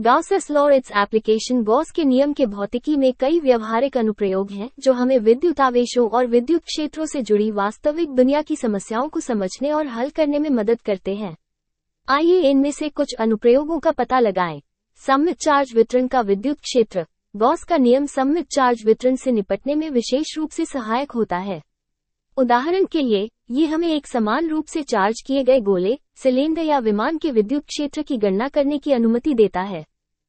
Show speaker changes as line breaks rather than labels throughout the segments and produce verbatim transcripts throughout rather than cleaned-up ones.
Gauss's law और its application. Gauss के नियम के भौतिकी में कई व्यवहारिक अनुप्रयोग हैं जो हमें विद्युत आवेशों और विद्युत क्षेत्रों से जुड़ी वास्तविक दुनिया की समस्याओं को समझने और हल करने में मदद करते हैं। आइए इनमें से कुछ अनुप्रयोगों का पता लगाएं। सममित चार्ज वितरण का विद्युत क्षेत्र। गॉस का नियम सममित चार्ज वितरण से निपटने में विशेष रूप से सहायक होता है। उदाहरण के लिए, ये हमें एक समान रूप से चार्ज किए गए गोले, सिलेंडर या विमान के विद्युत क्षेत्र की गणना करने की अनुमति देता है।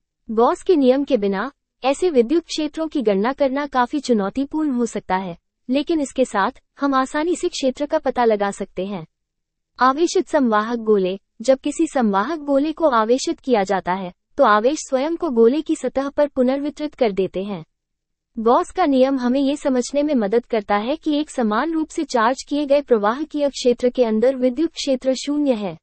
गॉस के नियम के बिना ऐसे विद्युत क्षेत्रों की गणना करना काफी चुनौतीपूर्ण हो सकता है, लेकिन इसके साथ हम आसानी से क्षेत्र का पता लगा सकते हैं। आवेशित संवाहक गोले। जब किसी संवाहक गोले को आवेशित किया जाता है, तो आवेश स्वयं को गोले की सतह पर पुनर्वितरित कर देते हैं। गॉस का नियम हमें ये समझने में मदद करता है कि एक समान रूप से चार्ज किए गए प्रवाहकीय क्षेत्र के अंदर विद्युत क्षेत्र शून्य है।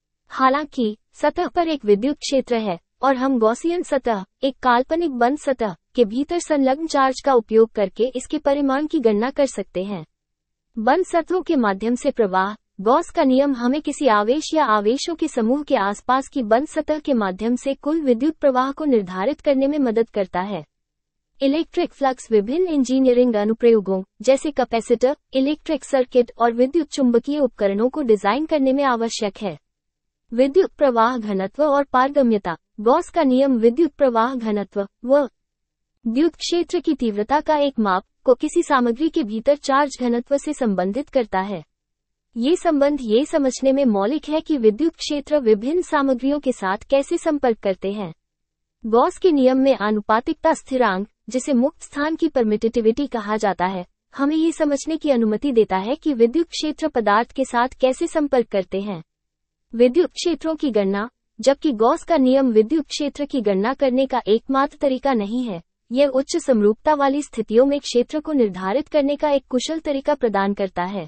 हालांकि सतह पर एक विद्युत क्षेत्र है और हम गॉसियन सतह, एक काल्पनिक बंद सतह, के भीतर संलग्न चार्ज का उपयोग करके इसके परिमाण की गणना कर सकते हैं। बंद सतहों के माध्यम से प्रवाह। गॉस का नियम हमें किसी आवेश या आवेशों के समूह के आसपास की बंद सतह के माध्यम से कुल विद्युत प्रवाह को निर्धारित करने में मदद करता है। Electric flux. विभिन्न इंजीनियरिंग अनुप्रयोगों जैसे कैपेसिटर, इलेक्ट्रिक सर्किट और विद्युत चुंबकीय उपकरणों को डिजाइन करने में आवश्यक है। विद्युत प्रवाह घनत्व और पारगम्यता। गॉस का नियम विद्युत प्रवाह घनत्व व विद्युत क्षेत्र की तीव्रता का एक माप को किसी सामग्री के भीतर चार्ज घनत्व से संबंधित करता है। ये संबंध ये समझने में मौलिक है कि विद्युत क्षेत्र विभिन्न सामग्रियों के साथ कैसे संपर्क करते हैं। गॉस के नियम में आनुपातिकता स्थिरांक, जिसे मुक्त स्थान की परमिटिविटी कहा जाता है, हमें ये समझने की अनुमति देता है कि विद्युत क्षेत्र पदार्थ के साथ कैसे संपर्क करते हैं। विद्युत क्षेत्रों की गणना। जबकि गॉस का नियम विद्युत क्षेत्र की गणना करने का एकमात्र तरीका नहीं है, यह उच्च समरूपता वाली स्थितियों में क्षेत्र को निर्धारित करने का एक कुशल तरीका प्रदान करता है।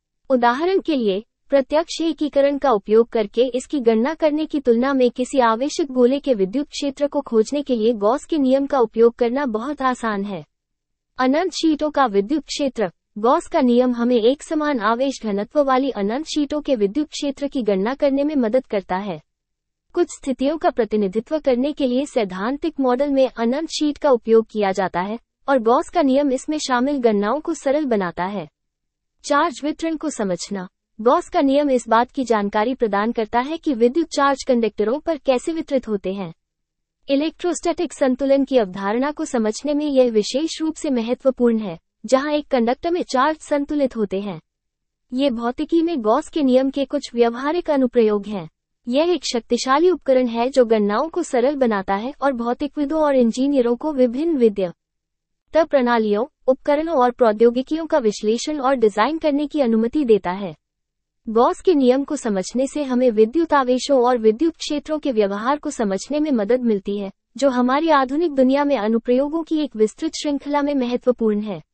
उदाहरण के लिए, प्रत्यक्ष एकीकरण का उपयोग करके इसकी गणना करने की तुलना में किसी आवेशित गोले के विद्युत क्षेत्र को खोजने के लिए गॉस के नियम का उपयोग करना बहुत आसान है। अनंत शीटों का विद्युत क्षेत्र। गॉस का नियम हमें एक समान आवेश घनत्व वाली अनंत शीटों के विद्युत क्षेत्र की गणना करने में मदद करता है। कुछ स्थितियों का प्रतिनिधित्व करने के लिए सैद्धांतिक मॉडल में अनंत शीट का उपयोग किया जाता है, और गॉस का नियम इसमें शामिल गणनाओं को सरल बनाता है। चार्ज वितरण को समझना। गॉस का नियम इस बात की जानकारी प्रदान करता है कि विद्युत चार्ज कंडक्टरों पर कैसे वितरित होते हैं। इलेक्ट्रोस्टैटिक संतुलन की अवधारणा को समझने में यह विशेष रूप से महत्वपूर्ण है, जहां एक कंडक्टर में चार्ज संतुलित होते हैं। ये भौतिकी में गॉस के नियम के कुछ व्यवहारिक अनुप्रयोग हैं। यह एक शक्तिशाली उपकरण है जो गणनाओं को सरल बनाता है और भौतिकविदों और इंजीनियरों को विभिन्न विद्युत प्रणालियों, उपकरणों और प्रौद्योगिकियों का विश्लेषण और डिजाइन करने की अनुमति देता है। गॉस के नियम को समझने से हमें विद्युत आवेशों और विद्युत क्षेत्रों के व्यवहार को समझने में मदद मिलती है, जो हमारी आधुनिक दुनिया में अनुप्रयोगों की एक विस्तृत श्रृंखला में महत्वपूर्ण है।